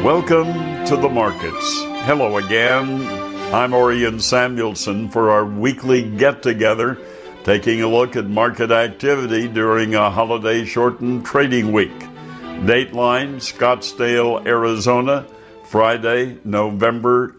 Welcome to the markets. Hello again. I'm Orion Samuelson for our weekly get-together, taking a look at market activity during a holiday-shortened trading week. Dateline, Scottsdale, Arizona, Friday, November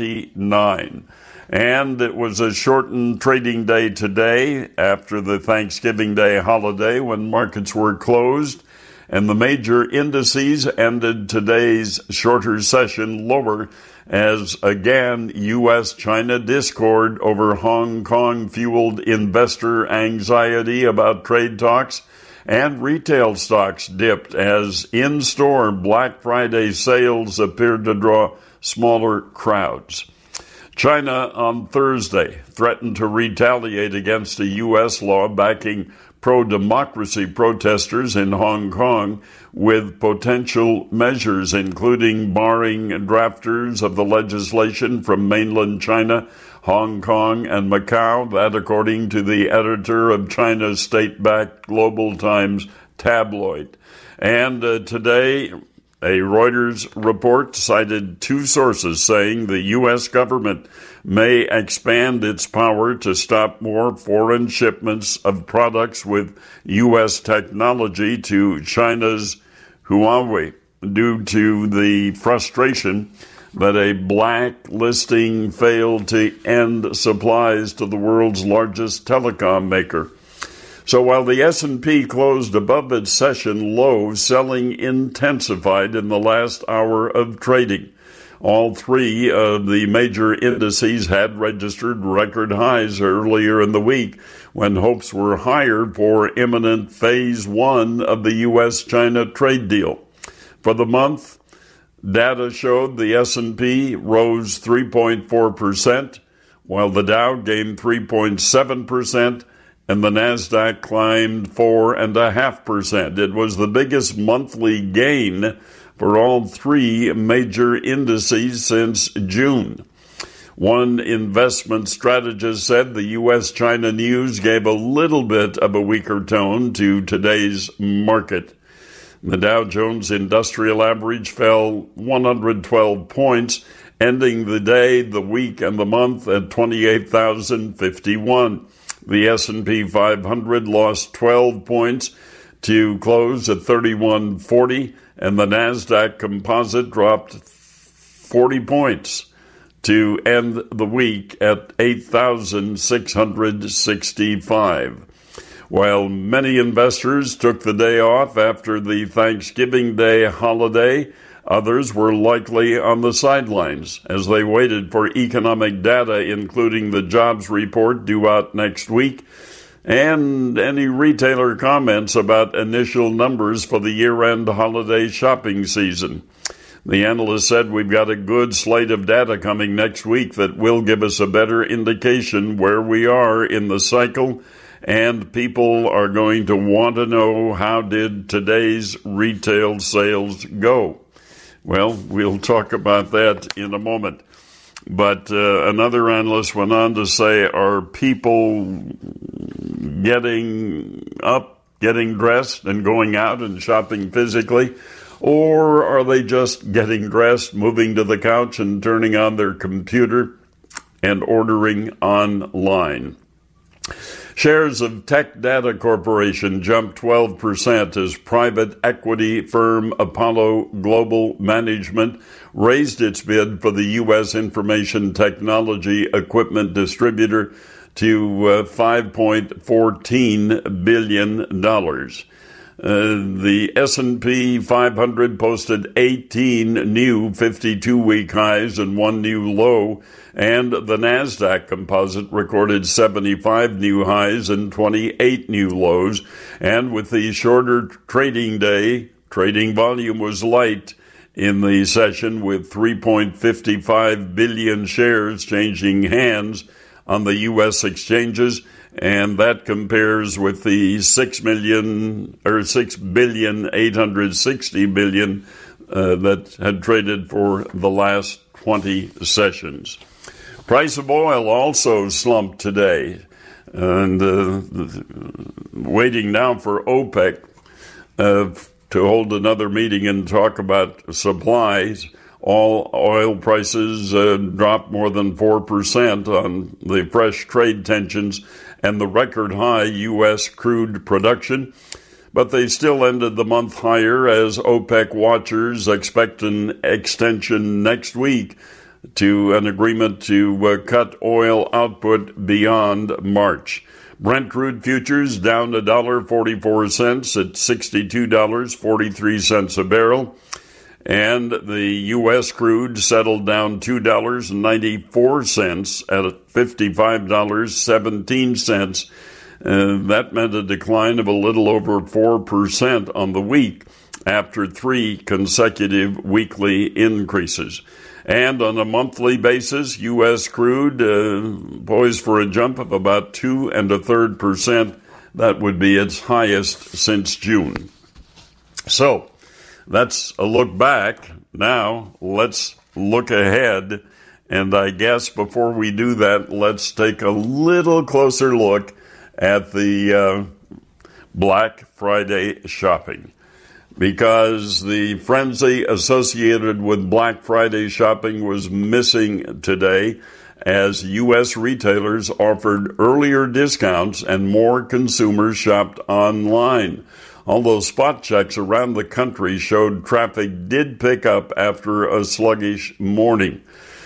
29. And it was a shortened trading day today after the Thanksgiving Day holiday when markets were closed. And the major indices ended today's shorter session lower as, again, U.S.-China discord over Hong Kong fueled investor anxiety about trade talks, and retail stocks dipped as in-store Black Friday sales appeared to draw smaller crowds. China on Thursday threatened to retaliate against a U.S. law backing pro-democracy protesters in Hong Kong with potential measures, including barring drafters of the legislation from mainland China, Hong Kong, and Macau. That, according to the editor of China's state-backed Global Times tabloid. And today, a Reuters report cited two sources saying the U.S. government may expand its power to stop more foreign shipments of products with U.S. technology to China's Huawei due to the frustration that a blacklisting failed to end supplies to the world's largest telecom maker. So while the S&P closed above its session low, selling intensified in the last hour of trading. All three of the major indices had registered record highs earlier in the week when hopes were higher for imminent phase one of the U.S.-China trade deal. For the month, data showed the S&P rose 3.4%, while the Dow gained 3.7%, and the Nasdaq climbed 4.5%. It was the biggest monthly gain for all three major indices since June. One investment strategist said the U.S.-China news gave a little bit of a weaker tone to today's market. The Dow Jones Industrial Average fell 112 points, ending the day, the week, and the month at 28,051. The S&P 500 lost 12 points to close at 3140, and the Nasdaq Composite dropped 40 points to end the week at 8,665. While many investors took the day off after the Thanksgiving Day holiday, others were likely on the sidelines as they waited for economic data, including the jobs report due out next week, and any retailer comments about initial numbers for the year-end holiday shopping season. The analyst said we've got a good slate of data coming next week that will give us a better indication where we are in the cycle, and people are going to want to know how did today's retail sales go. Well, we'll talk about that in a moment. But another analyst went on to say, are people getting up, getting dressed, and going out and shopping physically? Or are they just getting dressed, moving to the couch, and turning on their computer and ordering online? Shares of Tech Data Corporation jumped 12% as private equity firm Apollo Global Management raised its bid for the U.S. information technology equipment distributor to $5.14 billion. The S&P 500 posted 18 new 52-week highs and one new low, and the Nasdaq Composite recorded 75 new highs and 28 new lows. And with the shorter trading day, trading volume was light in the session, with 3.55 billion shares changing hands on the U.S. exchanges, and that compares with the 6,860 billion that had traded for the last 20 sessions. Price of oil also slumped today, and waiting now for OPEC to hold another meeting and talk about supplies. All oil prices dropped more than 4% on the fresh trade tensions and the record high U.S. crude production. But they still ended the month higher as OPEC watchers expect an extension next week to an agreement to cut oil output beyond March. Brent crude futures down $1.44 at $62.43 a barrel. And the U.S. crude settled down $2.94 at $55.17. That meant a decline of a little over 4% on the week after 3 consecutive weekly increases. And on a monthly basis, U.S. crude poised for a jump of about 2 1/3%. That would be its highest since June. So that's a look back. Now let's look ahead. And I guess before we do that, let's take a little closer look at the Black Friday shopping, because the frenzy associated with Black Friday shopping was missing today as U.S. retailers offered earlier discounts and more consumers shopped online. Although spot checks around the country showed traffic did pick up after a sluggish morning.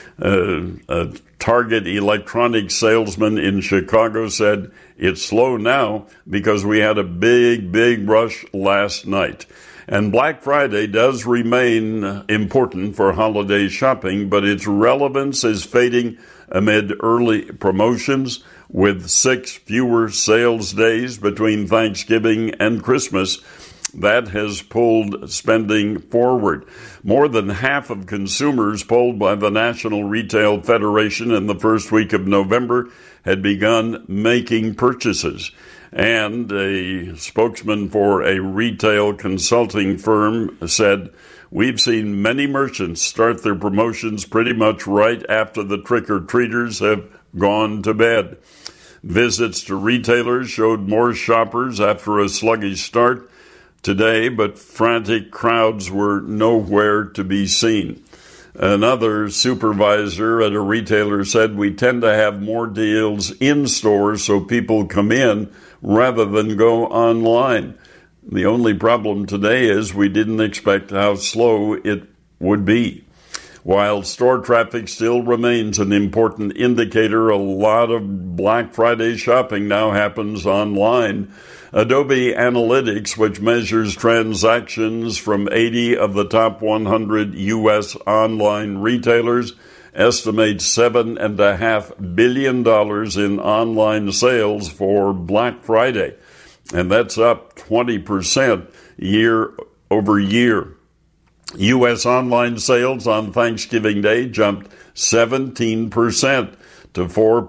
A Target electronics salesman in Chicago said, "It's slow now because we had a big rush last night." And Black Friday does remain important for holiday shopping, but its relevance is fading amid early promotions, with 6 fewer sales days between Thanksgiving and Christmas. That has pulled spending forward. More than half of consumers polled by the National Retail Federation in the first week of November had begun making purchases. And a spokesman for a retail consulting firm said, "We've seen many merchants start their promotions pretty much right after the trick-or-treaters have gone to bed." Visits to retailers showed more shoppers after a sluggish start today, but frantic crowds were nowhere to be seen. Another supervisor at a retailer said, "We tend to have more deals in stores so people come in rather than go online. The only problem today is we didn't expect how slow it would be." While store traffic still remains an important indicator, a lot of Black Friday shopping now happens online. Adobe Analytics, which measures transactions from 80 of the top 100 U.S. online retailers, estimates $7.5 billion in online sales for Black Friday, and that's up 20% year over year. U.S. online sales on Thanksgiving Day jumped 17% to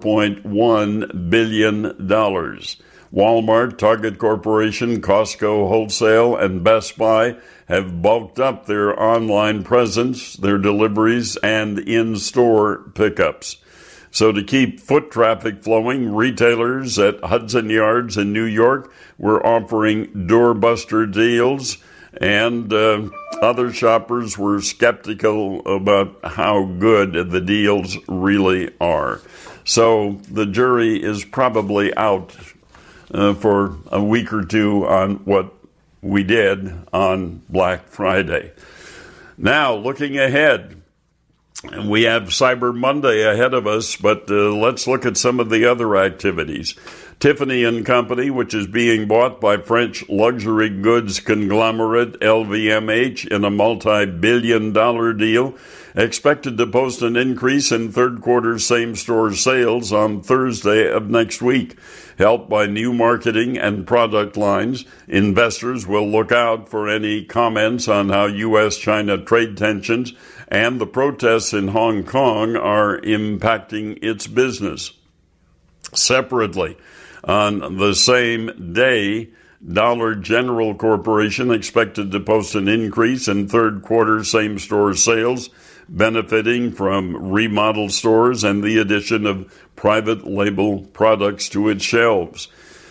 $4.1 billion. Walmart, Target Corporation, Costco Wholesale, and Best Buy have bulked up their online presence, their deliveries, and in-store pickups. So to keep foot traffic flowing, retailers at Hudson Yards in New York were offering doorbuster deals, and other shoppers were skeptical about how good the deals really are. So the jury is probably out for a week or two on what we did on Black Friday. Now, looking ahead, we have Cyber Monday ahead of us, but let's look at some of the other activities. Tiffany & Company, which is being bought by French luxury goods conglomerate LVMH in a multi-billion-dollar deal, expected to post an increase in third-quarter same-store sales on Thursday of next week. Helped by new marketing and product lines, investors will look out for any comments on how U.S.-China trade tensions and the protests in Hong Kong are impacting its business. Separately, on the same day, Dollar General Corporation expected to post an increase in third-quarter same-store sales, benefiting from remodeled stores and the addition of private label products to its shelves.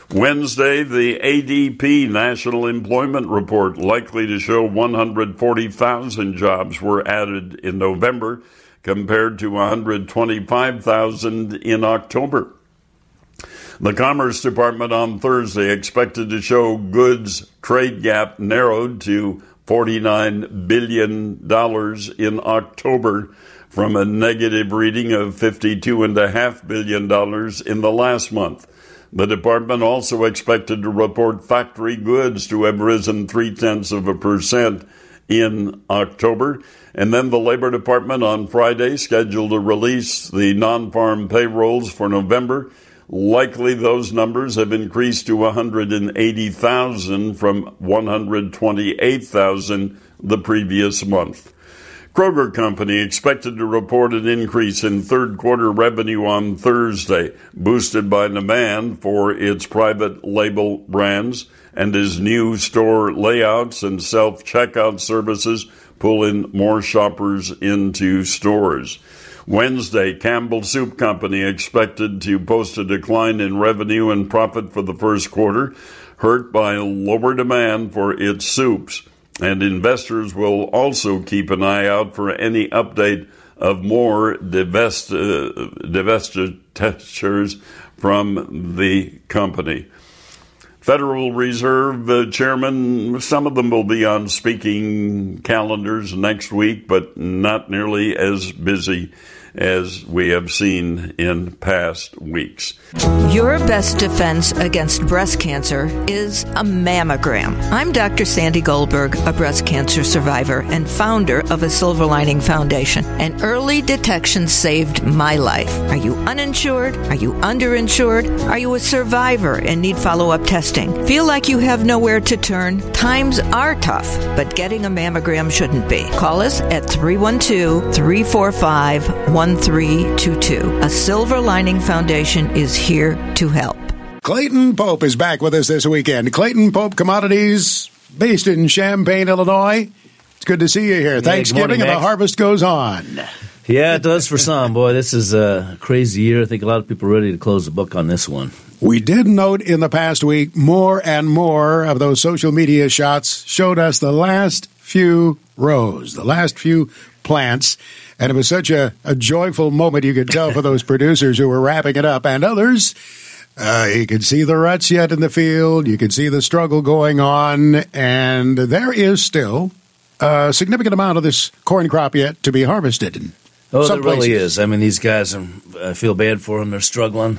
Wednesday, the ADP National Employment Report likely to show 140,000 jobs were added in November compared to 125,000 in October. The Commerce Department on Thursday expected to show goods trade gap narrowed to $49 billion in October from a negative reading of $52.5 billion in the last month. The department also expected to report factory goods to have risen 0.3% in October. And then the Labor Department on Friday scheduled to release the non-farm payrolls for November. Likely those numbers have increased to 180,000 from 128,000 the previous month. Kroger Company expected to report an increase in third quarter revenue on Thursday, boosted by demand for its private label brands and as new store layouts and self-checkout services pull in more shoppers into stores. Wednesday, Campbell Soup Company expected to post a decline in revenue and profit for the first quarter, hurt by lower demand for its soups. And investors will also keep an eye out for any update of more divestitures from the company. Federal Reserve Chairman, some of them will be on speaking calendars next week, but not nearly as busy as we have seen in past weeks. Your best defense against breast cancer is a mammogram. I'm Dr. Sandy Goldberg, a breast cancer survivor and founder of a Silver Lining Foundation. And early detection saved my life. Are you uninsured? Are you underinsured? Are you a survivor and need follow-up testing? Feel like you have nowhere to turn? Times are tough, but getting a mammogram shouldn't be. Call us at 312-345-1322. A Silver Lining Foundation is here to help. Clayton Pope is back with us this weekend. Clayton Pope Commodities, based in Champaign, Illinois. It's good to see you here. Thanksgiving and the harvest goes on. Yeah, it does for some. Boy, this is a crazy year. I think a lot of people are ready to close the book on this one. We did note in the past week more and more of those social media shots showed us the last few rows, the last few plants. And it was such a joyful moment, you could tell, for those producers who were wrapping it up. And others, you could see the ruts yet in the field. You could see the struggle going on. And there is still a significant amount of this corn crop yet to be harvested. Oh, there really is. I mean, these guys, I feel bad for them. They're struggling.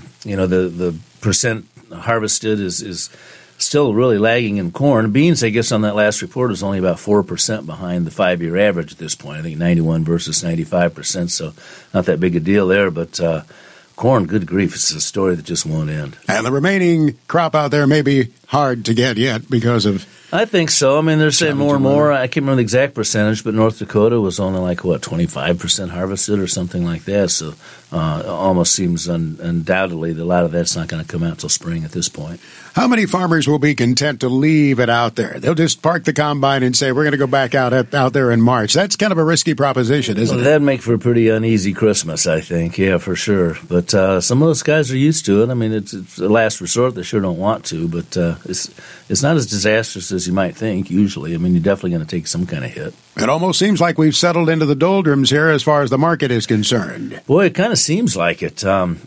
The percent harvested is still really lagging in corn. Beans, I guess, on that last report is only about 4% behind the 5-year average at this point. I think 91 versus 95%, so not that big a deal there. But corn, good grief, it's a story that just won't end. And the remaining crop out there may be hard to get yet because of... I think so. I mean, they're saying more and more. I can't remember the exact percentage, but North Dakota was only 25% harvested or something like that. So it almost seems undoubtedly that a lot of that's not going to come out until spring at this point. How many farmers will be content to leave it out there? They'll just park the combine and say, we're going to go back out there in March. That's kind of a risky proposition, isn't it? That'd make for a pretty uneasy Christmas, I think. Yeah, for sure. But some of those guys are used to it. I mean, it's a last resort. They sure don't want to, but it's not as disastrous as you might think, usually. I mean, you're definitely going to take some kind of hit. It almost seems like we've settled into the doldrums here as far as the market is concerned. Boy, it kind of seems like it.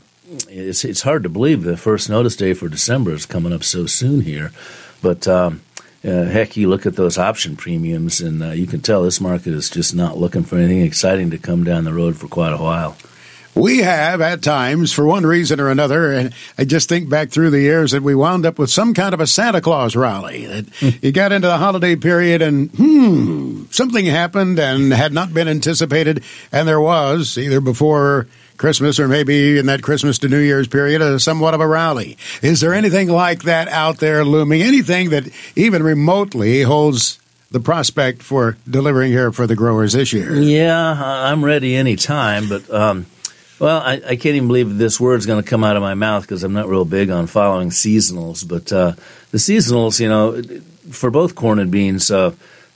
It's hard to believe the first notice day for December is coming up so soon here. But, heck, you look at those option premiums, and you can tell this market is just not looking for anything exciting to come down the road for quite a while. We have, at times, for one reason or another, and I just think back through the years that we wound up with some kind of a Santa Claus rally. That you got into the holiday period and, something happened and had not been anticipated, and there was, either before Christmas or maybe in that Christmas to New Year's period, somewhat of a rally. Is there anything like that out there looming? Anything that even remotely holds the prospect for delivering here for the growers this year? Yeah, I'm ready any time, but... Well, I can't even believe this word's going to come out of my mouth because I'm not real big on following seasonals. But the seasonals, for both corn and beans,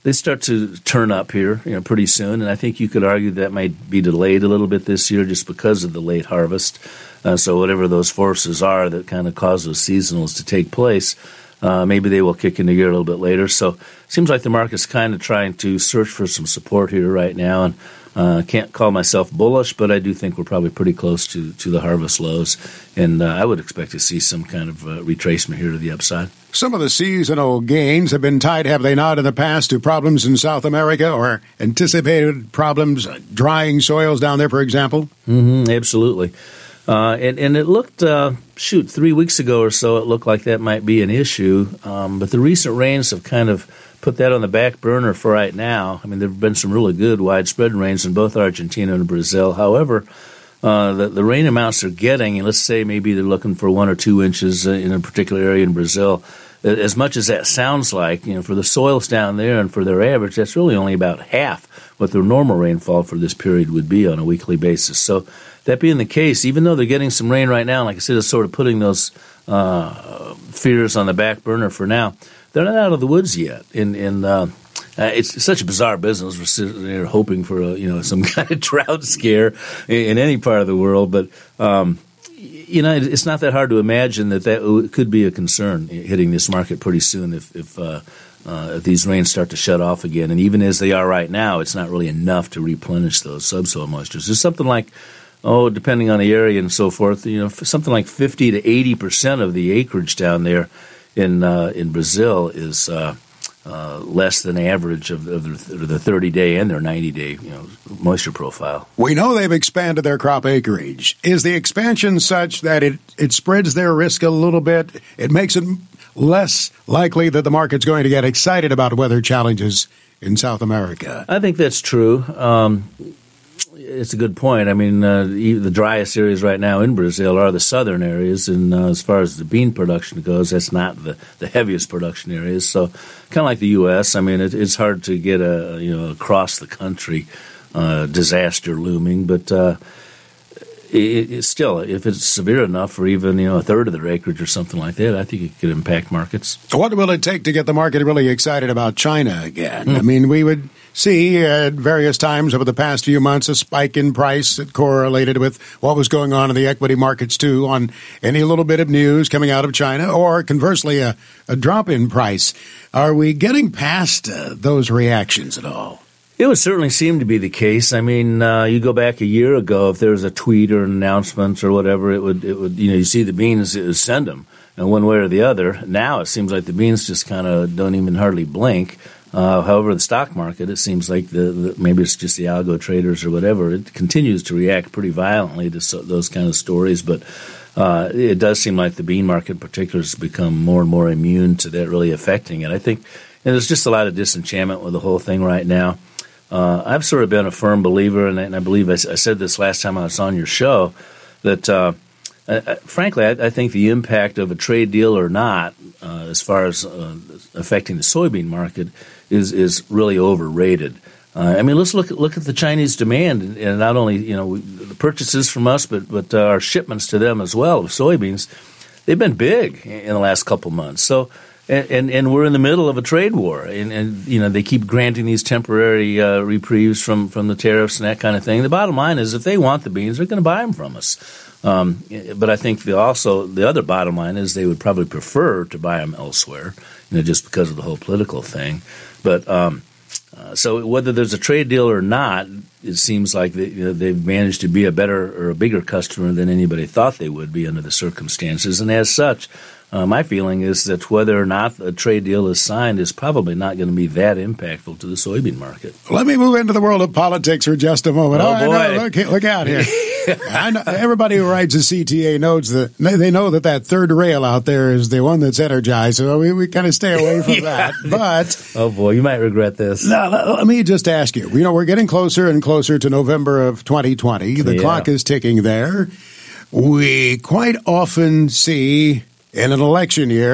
they start to turn up here, pretty soon. And I think you could argue that might be delayed a little bit this year just because of the late harvest. So whatever those forces are that kind of cause those seasonals to take place, maybe they will kick into gear a little bit later. So it seems like the market's kind of trying to search for some support here right now. And can't call myself bullish, but I do think we're probably pretty close to the harvest lows. And I would expect to see some kind of retracement here to the upside. Some of the seasonal gains have been tied, have they not, in the past to problems in South America or anticipated problems, drying soils down there, for example? Absolutely. And it looked, 3 weeks ago or so, it looked like that might be an issue. But the recent rains have kind of put that on the back burner for right now. I mean, there have been some really good widespread rains in both Argentina and Brazil. However, the rain amounts they're getting, and let's say maybe they're looking for 1 or 2 inches in a particular area in Brazil, as much as that sounds like, for the soils down there and for their average, that's really only about half what their normal rainfall for this period would be on a weekly basis. So that being the case, even though they're getting some rain right now, like I said, it's sort of putting those fears on the back burner for now. They're not out of the woods yet. It's such a bizarre business. We're sitting there hoping for some kind of drought scare in any part of the world, but it's not that hard to imagine that could be a concern hitting this market pretty soon if these rains start to shut off again. And even as they are right now, it's not really enough to replenish those subsoil moistures. There's something like, depending on the area and so forth, something like 50 to 80% of the acreage down there in Brazil is less than average of the 30-day and their 90-day moisture profile. We know they've expanded their crop acreage. Is the expansion such that it spreads their risk a little bit? It makes it less likely that the market's going to get excited about weather challenges in South America? I think that's true. It's a good point. I mean, the driest areas right now in Brazil are the southern areas, and as far as the bean production goes, that's not the heaviest production areas. So, kind of like the U.S., I mean, it's hard to get across the country disaster looming, but it's still, if it's severe enough for even a third of their acreage or something like that, I think it could impact markets. What will it take to get the market really excited about China again? I mean, we would see at various times over the past few months a spike in price that correlated with what was going on in the equity markets, too, on any little bit of news coming out of China, or conversely, a drop in price. Are we getting past those reactions at all? It would certainly seem to be the case. I mean, you go back a year ago, if there was a tweet or an announcement or whatever, it would you see the beans, it would send them one way or the other. Now it seems like the beans just kind of don't even hardly blink. However, the stock market, it seems like maybe it's just the algo traders or whatever, it continues to react pretty violently to those kind of stories. But it does seem like the bean market in particular has become more and more immune to that really affecting it. I think there's just a lot of disenchantment with the whole thing right now. I've sort of been a firm believer, and I believe I said this last time I was on your show, that frankly, I think the impact of a trade deal or not, as far as affecting the soybean market, is really overrated. I mean, let's look at the Chinese demand, and not only the purchases from us, but our shipments to them as well of soybeans. They've been big in the last couple months. So. And we're in the middle of a trade war, and they keep granting these temporary reprieves from the tariffs and that kind of thing. The bottom line is, if they want the beans, they're going to buy them from us. But I think the other bottom line is they would probably prefer to buy them elsewhere, just because of the whole political thing. But so whether there's a trade deal or not, it seems like they've managed to be a better or a bigger customer than anybody thought they would be under the circumstances, and as such. My feeling is that whether or not a trade deal is signed is probably not going to be that impactful to the soybean market. Let me move into the world of politics for just a moment. Oh, boy. Look out here. I know, everybody who rides a CTA knows they know that third rail out there is the one that's energized, so we kind of stay away from that. But oh, boy, you might regret this. Now, let me just ask you. We're getting closer and closer to November of 2020. The clock is ticking there. We quite often see in an election year,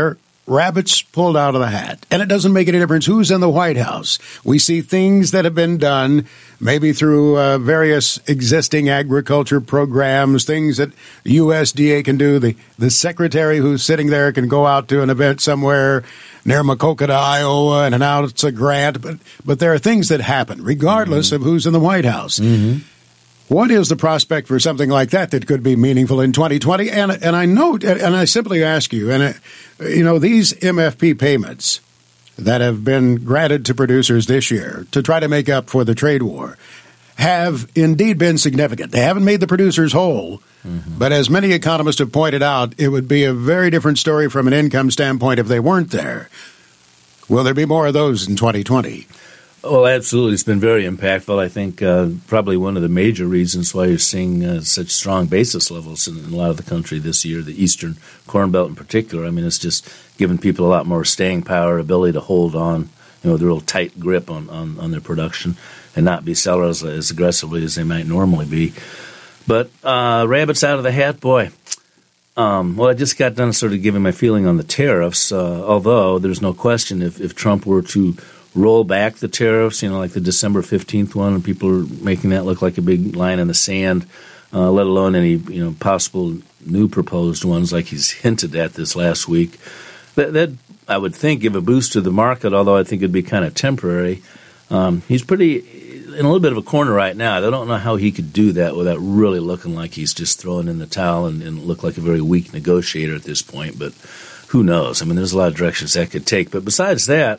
rabbits pulled out of the hat. And it doesn't make any difference who's in the White House. We see things that have been done, maybe through various existing agriculture programs, things that USDA can do. The secretary who's sitting there can go out to an event somewhere near Maquoketa, Iowa, and announce a grant. But there are things that happen, regardless of who's in the White House. What is the prospect for something like that could be meaningful in 2020? And I note, and I simply ask you, these MFP payments that have been granted to producers this year to try to make up for the trade war have indeed been significant. They haven't made the producers whole, but as many economists have pointed out, it would be a very different story from an income standpoint if they weren't there. Will there be more of those in 2020? Well, absolutely. It's been very impactful. I think probably one of the major reasons why you're seeing such strong basis levels in a lot of the country this year, the Eastern Corn Belt in particular. I mean, it's just given people a lot more staying power, ability to hold on, the real tight grip on their production and not be sellers as aggressively as they might normally be. But rabbits out of the hat, boy. Well, I just got done sort of giving my feeling on the tariffs, although there's no question if Trump were to roll back the tariffs, like the December 15th one, and people are making that look like a big line in the sand, let alone any possible new proposed ones like he's hinted at this last week. That I would think give a boost to the market, although I think it'd be kind of temporary. He's pretty in a little bit of a corner right now. I don't know how he could do that without really looking like he's just throwing in the towel and look like a very weak negotiator at this point, but who knows? I mean, there's a lot of directions that could take. But besides that,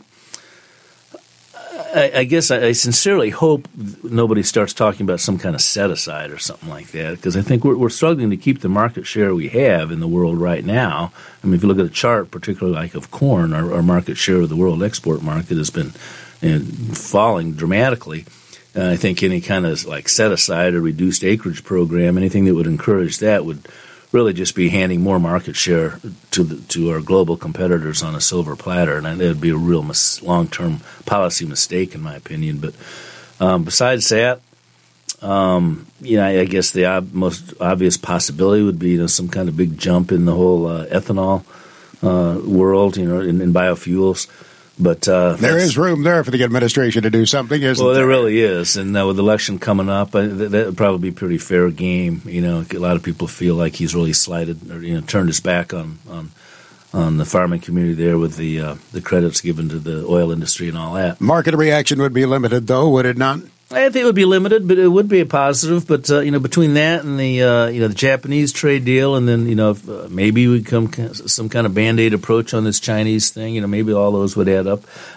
I guess I sincerely hope nobody starts talking about some kind of set-aside or something like that, because I think we're struggling to keep the market share we have in the world right now. I mean, if you look at a chart, particularly like of corn, our market share of the world export market has been falling dramatically. I think any kind of like set-aside or reduced acreage program, anything that would encourage that would really just be handing more market share to our global competitors on a silver platter, and that would be a real long-term policy mistake, in my opinion. But besides that, I guess the most obvious possibility would be some kind of big jump in the whole ethanol world, in biofuels. But there is room there for the administration to do something, isn't there? Well, there really is. And with the election coming up, that would probably be pretty fair game. A lot of people feel like he's really slighted or turned his back on the farming community there with the credits given to the oil industry and all that. Market reaction would be limited, though, would it not? I think it would be limited, but it would be a positive. But between that and the Japanese trade deal, and then if maybe we come some kind of Band-Aid approach on this Chinese thing, maybe all those would add up.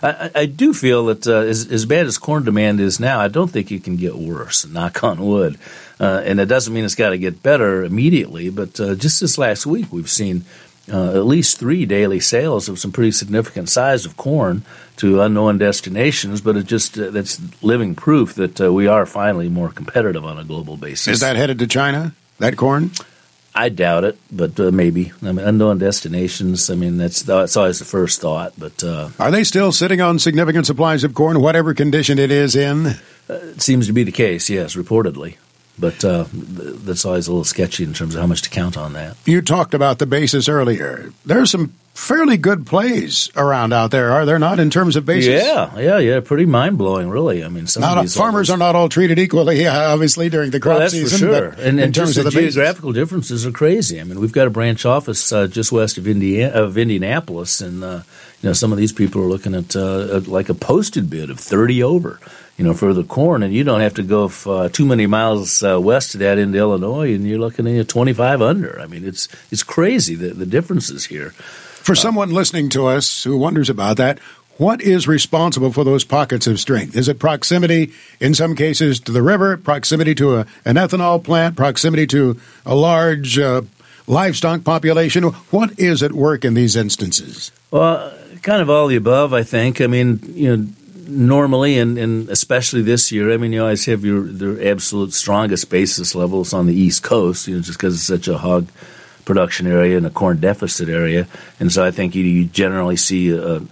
I do feel that as bad as corn demand is now, I don't think it can get worse. Knock on wood, and it doesn't mean it's got to get better immediately. But just this last week, we've seen at least 3 daily sales of some pretty significant size of corn to unknown destinations, but that's living proof that we are finally more competitive on a global basis. Is that headed to China, that corn? I doubt it, but maybe. I mean, unknown destinations, that's always the first thought. But are they still sitting on significant supplies of corn, whatever condition it is in? It seems to be the case, yes, reportedly. But that's always a little sketchy in terms of how much to count on that. You talked about the basis earlier. There's some fairly good plays around out there, are there not, in terms of basis? Yeah. Pretty mind-blowing, really. I mean, some of these farmers are not all treated equally, obviously, during the crop season. Well, that's for sure. And in terms of the geographical basis, differences are crazy. I mean, we've got a branch office just west of Indianapolis, and some of these people are looking at like a posted bid of 30 over. For the corn, and you don't have to go too many miles west of that into Illinois, and you're looking at 25 under. I mean, it's crazy, the differences here. For someone listening to us who wonders about that, what is responsible for those pockets of strength? Is it proximity, in some cases, to the river, proximity to an ethanol plant, proximity to a large livestock population? What is at work in these instances? Well, kind of all the above, I think. I mean, normally, and especially this year, you always have the absolute strongest basis levels on the East Coast, just because it's such a hog production area and a corn deficit area. And so I think you generally see,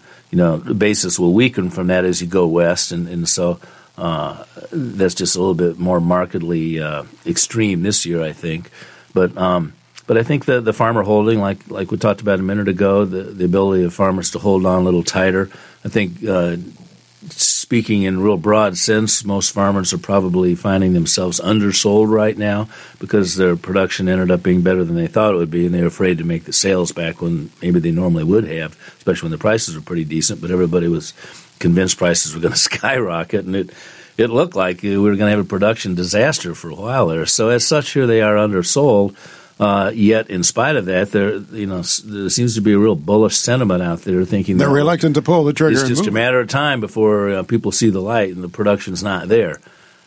the basis will weaken from that as you go west. And so that's just a little bit more markedly extreme this year, I think. But But I think the farmer holding, like we talked about a minute ago, the ability of farmers to hold on a little tighter. I think speaking in real broad sense, most farmers are probably finding themselves undersold right now because their production ended up being better than they thought it would be, and they're afraid to make the sales back when maybe they normally would have, especially when the prices were pretty decent. But everybody was convinced prices were going to skyrocket, and it looked like we were going to have a production disaster for a while there. So as such, here they are undersold. Yet, in spite of that, there seems to be a real bullish sentiment out there, thinking they're reluctant to pull the trigger. It's just a matter of time before people see the light and the production's not there.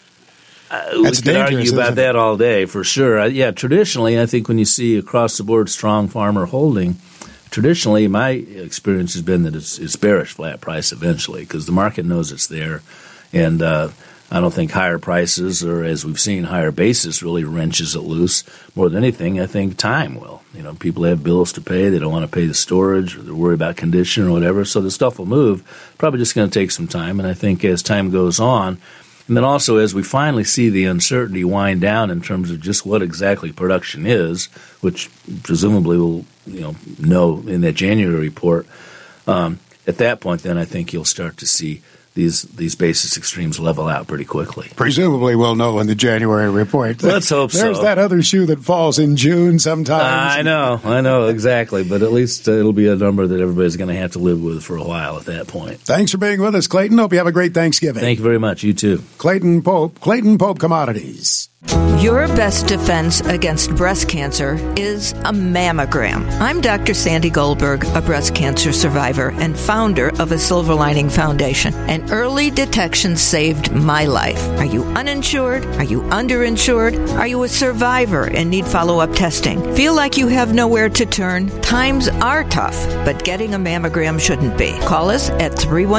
We could argue about that all day, for sure. Traditionally, I think when you see across the board strong farmer holding, traditionally, my experience has been that it's bearish flat price eventually because the market knows it's there, and I don't think higher prices or, as we've seen, higher basis really wrenches it loose. More than anything, I think time will. People have bills to pay. They don't want to pay the storage, or they're worried about condition or whatever. So the stuff will move. Probably just going to take some time. And I think as time goes on, and then also as we finally see the uncertainty wind down in terms of just what exactly production is, which presumably we'll know in that January report, at that point then I think you'll start to see these basis extremes level out pretty quickly. Presumably we'll know in the January report. Let's hope so. There's that other shoe that falls in June sometimes. I know, exactly. But at least it'll be a number that everybody's going to have to live with for a while at that point. Thanks for being with us, Clayton. Hope you have a great Thanksgiving. Thank you very much. You too. Clayton Pope Commodities. Your best defense against breast cancer is a mammogram. I'm Dr. Sandy Goldberg, a breast cancer survivor and founder of a Silver Lining Foundation. And early detection saved my life. Are you uninsured? Are you underinsured? Are you a survivor and need follow-up testing? Feel like you have nowhere to turn? Times are tough, but getting a mammogram shouldn't be. Call us at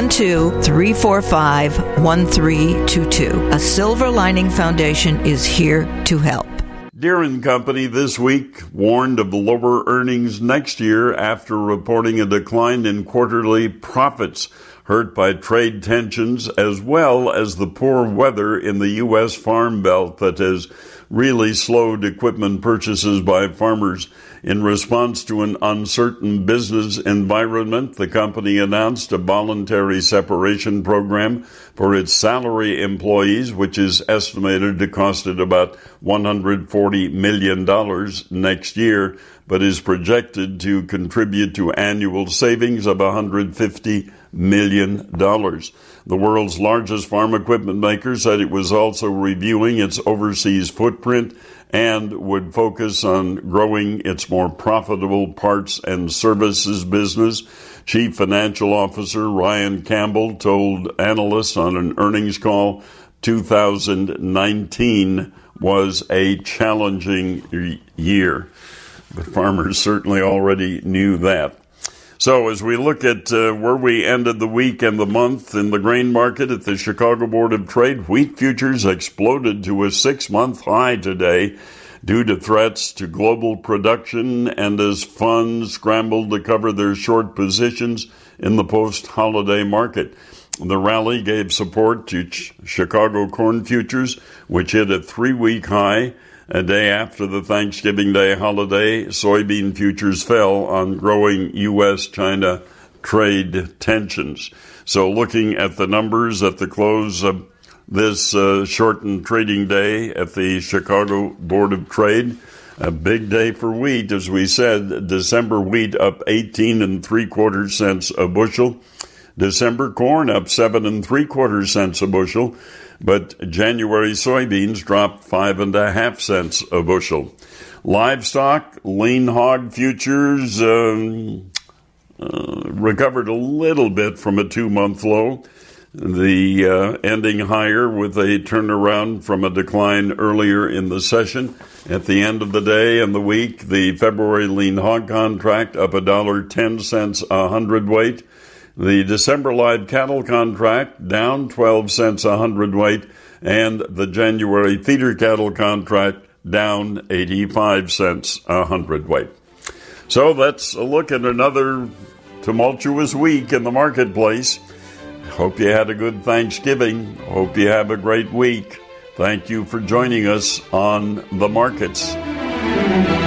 312-345-1322. A Silver Lining Foundation is here to help. Deere & Company this week warned of lower earnings next year after reporting a decline in quarterly profits, hurt by trade tensions as well as the poor weather in the U.S. Farm Belt that has really slowed equipment purchases by farmers. In response to an uncertain business environment, the company announced a voluntary separation program for its salary employees, which is estimated to cost it about $140 million next year, but is projected to contribute to annual savings of $150 million. The world's largest farm equipment maker said it was also reviewing its overseas footprint and would focus on growing its more profitable parts and services business. Chief Financial Officer Ryan Campbell told analysts on an earnings call 2019 was a challenging year. The farmers certainly already knew that. So as we look at where we ended the week and the month in the grain market at the Chicago Board of Trade, wheat futures exploded to a 6-month high today due to threats to global production and as funds scrambled to cover their short positions in the post-holiday market. The rally gave support to Chicago corn futures, which hit a 3-week high. A day after the Thanksgiving Day holiday, soybean futures fell on growing U.S.-China trade tensions. So looking at the numbers at the close of this shortened trading day at the Chicago Board of Trade, a big day for wheat, as we said. December wheat up 18 3/4 cents a bushel. December corn up 7 3/4 cents a bushel. But January soybeans dropped 5 1/2 cents a bushel. Livestock, lean hog futures recovered a little bit from a 2-month low. The ending higher with a turnaround from a decline earlier in the session. At the end of the day and the week, the February lean hog contract up $1.10 a hundredweight. The December live cattle contract down 12 cents a hundredweight, and the January feeder cattle contract down 85 cents a hundredweight. So that's a look at another tumultuous week in the marketplace. Hope you had a good Thanksgiving. Hope you have a great week. Thank you for joining us on The Markets.